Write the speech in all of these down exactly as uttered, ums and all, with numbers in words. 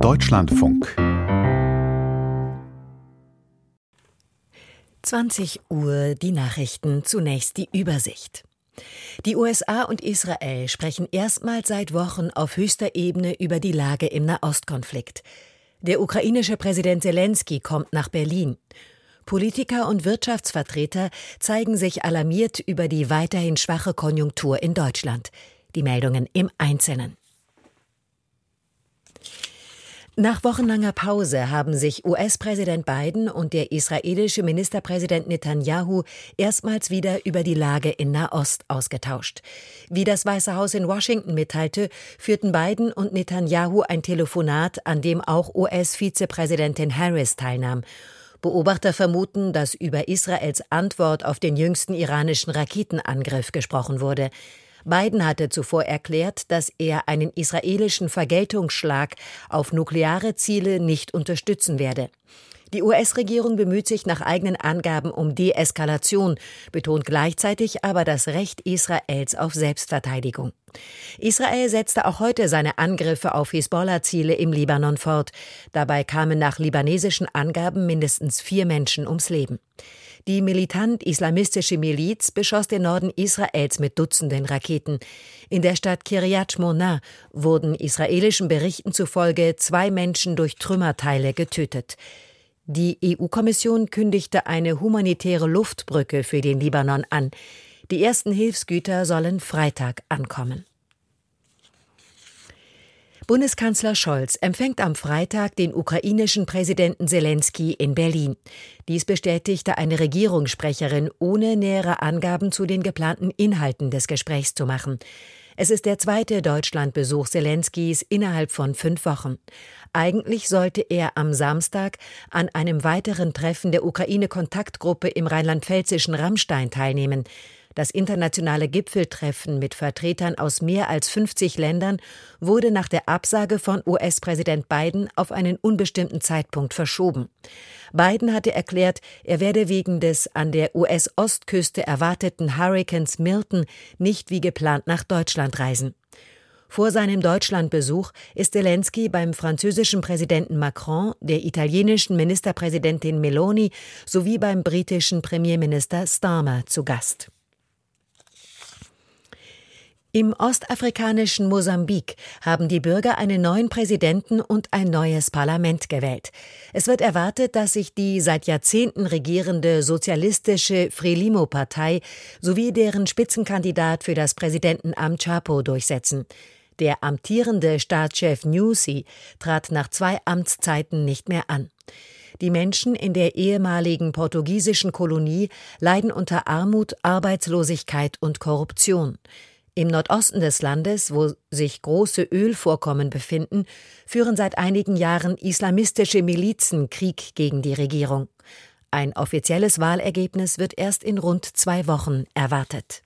Deutschlandfunk. zwanzig Uhr, die Nachrichten, zunächst die Übersicht. Die U S A und Israel sprechen erstmals seit Wochen auf höchster Ebene über die Lage im Nahostkonflikt. Der ukrainische Präsident Selenskyj kommt nach Berlin. Politiker und Wirtschaftsvertreter zeigen sich alarmiert über die weiterhin schwache Konjunktur in Deutschland. Die Meldungen im Einzelnen. Nach wochenlanger Pause haben sich U S-Präsident Biden und der israelische Ministerpräsident Netanyahu erstmals wieder über die Lage in Nahost ausgetauscht. Wie das Weiße Haus in Washington mitteilte, führten Biden und Netanyahu ein Telefonat, an dem auch U S-Vizepräsidentin Harris teilnahm. Beobachter vermuten, dass über Israels Antwort auf den jüngsten iranischen Raketenangriff gesprochen wurde. Biden hatte zuvor erklärt, dass er einen israelischen Vergeltungsschlag auf nukleare Ziele nicht unterstützen werde. Die U S-Regierung bemüht sich nach eigenen Angaben um Deeskalation, betont gleichzeitig aber das Recht Israels auf Selbstverteidigung. Israel setzte auch heute seine Angriffe auf Hisbollah-Ziele im Libanon fort. Dabei kamen nach libanesischen Angaben mindestens vier Menschen ums Leben. Die militant-islamistische Miliz beschoss den Norden Israels mit Dutzenden Raketen. In der Stadt Kiryat Shmona wurden israelischen Berichten zufolge zwei Menschen durch Trümmerteile getötet. Die E U-Kommission kündigte eine humanitäre Luftbrücke für den Libanon an. Die ersten Hilfsgüter sollen Freitag ankommen. Bundeskanzler Scholz empfängt am Freitag den ukrainischen Präsidenten Selenskyj in Berlin. Dies bestätigte eine Regierungssprecherin, ohne nähere Angaben zu den geplanten Inhalten des Gesprächs zu machen. Es ist der zweite Deutschlandbesuch Selenskyjs innerhalb von fünf Wochen. Eigentlich sollte er am Samstag an einem weiteren Treffen der Ukraine-Kontaktgruppe im rheinland-pfälzischen Rammstein teilnehmen. Das internationale Gipfeltreffen mit Vertretern aus mehr als fünfzig Ländern wurde nach der Absage von U S-Präsident Biden auf einen unbestimmten Zeitpunkt verschoben. Biden hatte erklärt, er werde wegen des an der U S-Ostküste erwarteten Hurrikans Milton nicht wie geplant nach Deutschland reisen. Vor seinem Deutschlandbesuch ist Selenskyj beim französischen Präsidenten Macron, der italienischen Ministerpräsidentin Meloni sowie beim britischen Premierminister Starmer zu Gast. Im ostafrikanischen Mosambik haben die Bürger einen neuen Präsidenten und ein neues Parlament gewählt. Es wird erwartet, dass sich die seit Jahrzehnten regierende sozialistische Frelimo-Partei sowie deren Spitzenkandidat für das Präsidentenamt Chapo durchsetzen. Der amtierende Staatschef Nyusi trat nach zwei Amtszeiten nicht mehr an. Die Menschen in der ehemaligen portugiesischen Kolonie leiden unter Armut, Arbeitslosigkeit und Korruption. Im Nordosten des Landes, wo sich große Ölvorkommen befinden, führen seit einigen Jahren islamistische Milizen Krieg gegen die Regierung. Ein offizielles Wahlergebnis wird erst in rund zwei Wochen erwartet.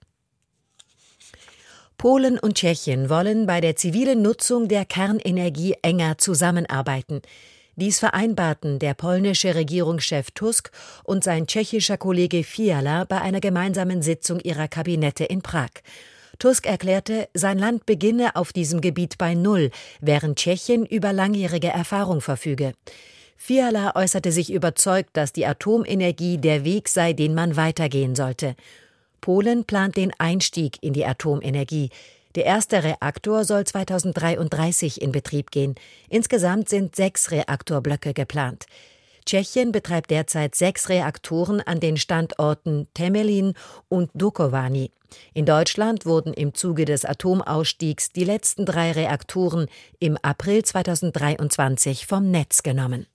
Polen und Tschechien wollen bei der zivilen Nutzung der Kernenergie enger zusammenarbeiten. Dies vereinbarten der polnische Regierungschef Tusk und sein tschechischer Kollege Fiala bei einer gemeinsamen Sitzung ihrer Kabinette in Prag. Tusk erklärte, sein Land beginne auf diesem Gebiet bei Null, während Tschechien über langjährige Erfahrung verfüge. Fiala äußerte sich überzeugt, dass die Atomenergie der Weg sei, den man weitergehen sollte. Polen plant den Einstieg in die Atomenergie. Der erste Reaktor soll zweitausenddreiunddreißig in Betrieb gehen. Insgesamt sind sechs Reaktorblöcke geplant. Tschechien betreibt derzeit sechs Reaktoren an den Standorten Temelin und Dukovany. In Deutschland wurden im Zuge des Atomausstiegs die letzten drei Reaktoren im April zweitausenddreiundzwanzig vom Netz genommen.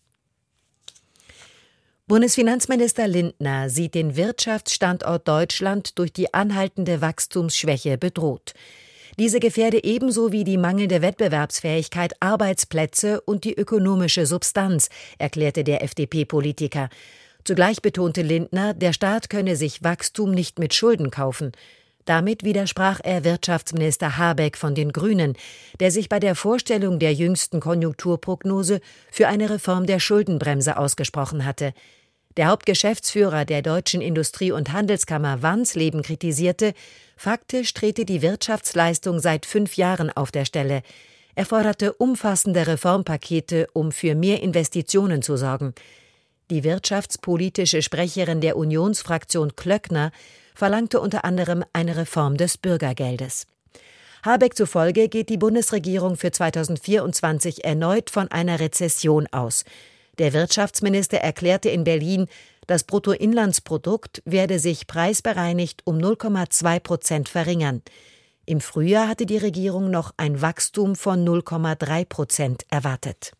Bundesfinanzminister Lindner sieht den Wirtschaftsstandort Deutschland durch die anhaltende Wachstumsschwäche bedroht. Diese gefährde ebenso wie die mangelnde Wettbewerbsfähigkeit Arbeitsplätze und die ökonomische Substanz, erklärte der F D P-Politiker. Zugleich betonte Lindner, der Staat könne sich Wachstum nicht mit Schulden kaufen. Damit widersprach er Wirtschaftsminister Habeck von den Grünen, der sich bei der Vorstellung der jüngsten Konjunkturprognose für eine Reform der Schuldenbremse ausgesprochen hatte. Der Hauptgeschäftsführer der Deutschen Industrie- und Handelskammer Wansleben kritisierte, faktisch trete die Wirtschaftsleistung seit fünf Jahren auf der Stelle. Er forderte umfassende Reformpakete, um für mehr Investitionen zu sorgen. Die wirtschaftspolitische Sprecherin der Unionsfraktion Klöckner verlangte unter anderem eine Reform des Bürgergeldes. Habeck zufolge geht die Bundesregierung für zweitausendvierundzwanzig erneut von einer Rezession aus. Der Wirtschaftsminister erklärte in Berlin, das Bruttoinlandsprodukt werde sich preisbereinigt um null Komma zwei Prozent verringern. Im Frühjahr hatte die Regierung noch ein Wachstum von null Komma drei Prozent erwartet.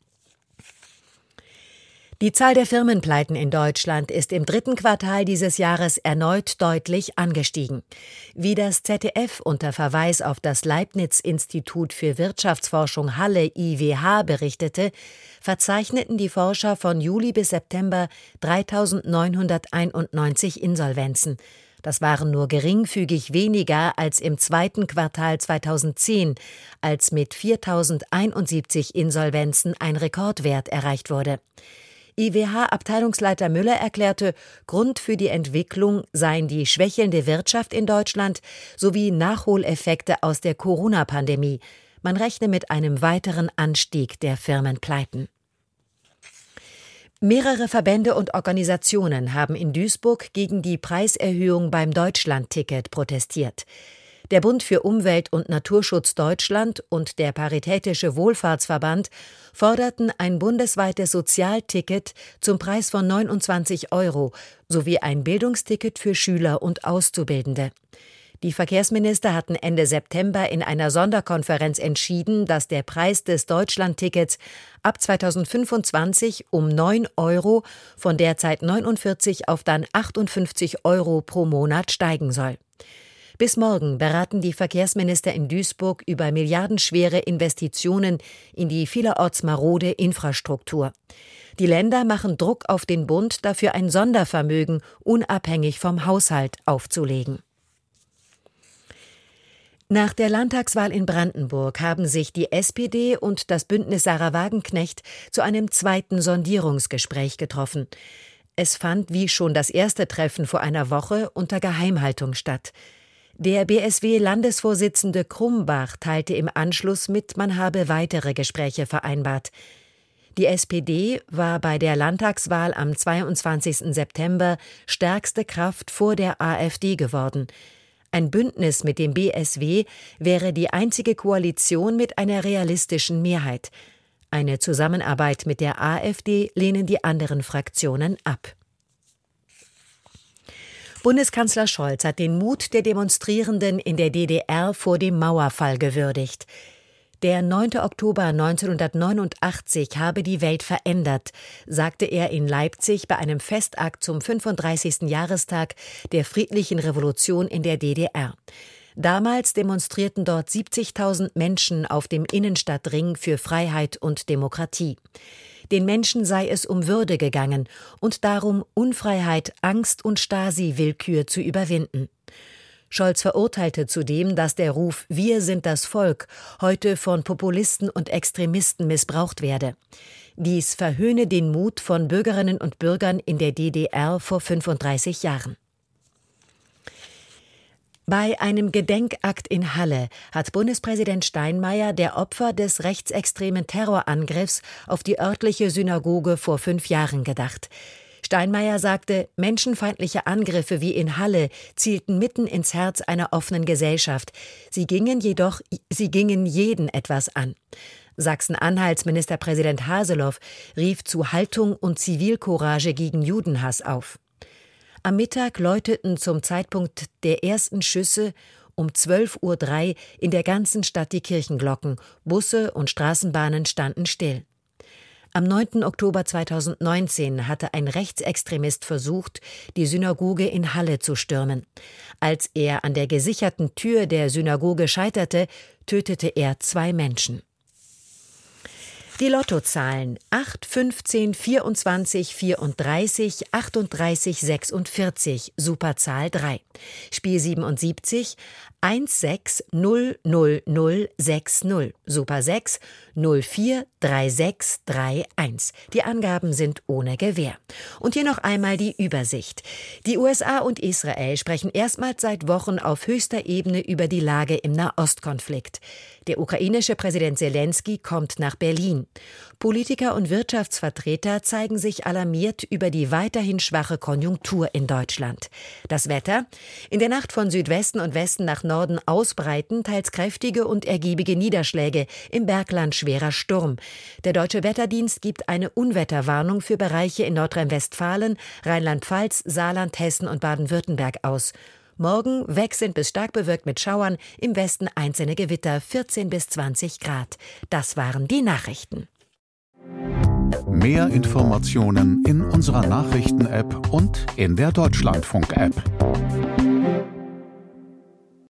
Die Zahl der Firmenpleiten in Deutschland ist im dritten Quartal dieses Jahres erneut deutlich angestiegen. Wie das Z D F unter Verweis auf das Leibniz-Institut für Wirtschaftsforschung Halle I W H berichtete, verzeichneten die Forscher von Juli bis September dreitausendneunhunderteinundneunzig Insolvenzen. Das waren nur geringfügig weniger als im zweiten Quartal zweitausendzehn, als mit viertausendeinundsiebzig Insolvenzen ein Rekordwert erreicht wurde. I W H-Abteilungsleiter Müller erklärte, Grund für die Entwicklung seien die schwächelnde Wirtschaft in Deutschland sowie Nachholeffekte aus der Corona-Pandemie. Man rechne mit einem weiteren Anstieg der Firmenpleiten. Mehrere Verbände und Organisationen haben in Duisburg gegen die Preiserhöhung beim Deutschlandticket protestiert. Der Bund für Umwelt und Naturschutz Deutschland und der Paritätische Wohlfahrtsverband forderten ein bundesweites Sozialticket zum Preis von neunundzwanzig Euro sowie ein Bildungsticket für Schüler und Auszubildende. Die Verkehrsminister hatten Ende September in einer Sonderkonferenz entschieden, dass der Preis des Deutschlandtickets ab zweitausendfünfundzwanzig um neun Euro von derzeit neunundvierzig auf dann achtundfünfzig Euro pro Monat steigen soll. Bis morgen beraten die Verkehrsminister in Duisburg über milliardenschwere Investitionen in die vielerorts marode Infrastruktur. Die Länder machen Druck auf den Bund, dafür ein Sondervermögen unabhängig vom Haushalt aufzulegen. Nach der Landtagswahl in Brandenburg haben sich die S P D und das Bündnis Sarah Wagenknecht zu einem zweiten Sondierungsgespräch getroffen. Es fand wie schon das erste Treffen vor einer Woche unter Geheimhaltung statt. Der B S W-Landesvorsitzende Krumbach teilte im Anschluss mit, man habe weitere Gespräche vereinbart. Die S P D war bei der Landtagswahl am zweiundzwanzigsten September stärkste Kraft vor der A f D geworden. Ein Bündnis mit dem B S W wäre die einzige Koalition mit einer realistischen Mehrheit. Eine Zusammenarbeit mit der A f D lehnen die anderen Fraktionen ab. Bundeskanzler Scholz hat den Mut der Demonstrierenden in der D D R vor dem Mauerfall gewürdigt. Der neunte Oktober neunzehnhundertneunundachtzig habe die Welt verändert, sagte er in Leipzig bei einem Festakt zum fünfunddreißigsten Jahrestag der friedlichen Revolution in der D D R. Damals demonstrierten dort siebzigtausend Menschen auf dem Innenstadtring für Freiheit und Demokratie. Den Menschen sei es um Würde gegangen und darum, Unfreiheit, Angst und Stasi-Willkür zu überwinden. Scholz verurteilte zudem, dass der Ruf »Wir sind das Volk« heute von Populisten und Extremisten missbraucht werde. Dies verhöhne den Mut von Bürgerinnen und Bürgern in der D D R vor fünfunddreißig Jahren. Bei einem Gedenkakt in Halle hat Bundespräsident Steinmeier der Opfer des rechtsextremen Terrorangriffs auf die örtliche Synagoge vor fünf Jahren gedacht. Steinmeier sagte, menschenfeindliche Angriffe wie in Halle zielten mitten ins Herz einer offenen Gesellschaft. Sie gingen jedoch, sie gingen jeden etwas an. Sachsen-Anhalts Ministerpräsident Haseloff rief zu Haltung und Zivilcourage gegen Judenhass auf. Am Mittag läuteten zum Zeitpunkt der ersten Schüsse um zwölf Uhr drei in der ganzen Stadt die Kirchenglocken. Busse und Straßenbahnen standen still. Am neunten Oktober zweitausendneunzehn hatte ein Rechtsextremist versucht, die Synagoge in Halle zu stürmen. Als er an der gesicherten Tür der Synagoge scheiterte, tötete er zwei Menschen. Die Lottozahlen acht, fünfzehn, vierundzwanzig, vierunddreißig, achtunddreißig, sechsundvierzig, Superzahl drei. Spiel siebenundsiebzig, eins sechs null null null sechs null, Super sechs, null vier drei sechs drei eins. Die Angaben sind ohne Gewähr. Und hier noch einmal die Übersicht. Die U S A und Israel sprechen erstmals seit Wochen auf höchster Ebene über die Lage im Nahostkonflikt. Der ukrainische Präsident Selenskyj kommt nach Berlin. Politiker und Wirtschaftsvertreter zeigen sich alarmiert über die weiterhin schwache Konjunktur in Deutschland. Das Wetter? In der Nacht von Südwesten und Westen nach Norden ausbreiten, teils kräftige und ergiebige Niederschläge, im Bergland schwerer Sturm. Der Deutsche Wetterdienst gibt eine Unwetterwarnung für Bereiche in Nordrhein-Westfalen, Rheinland-Pfalz, Saarland, Hessen und Baden-Württemberg aus. Morgen wechselnd bis stark bewölkt mit Schauern, im Westen einzelne Gewitter, vierzehn bis zwanzig Grad. Das waren die Nachrichten. Mehr Informationen in unserer Nachrichten-App und in der Deutschlandfunk-App.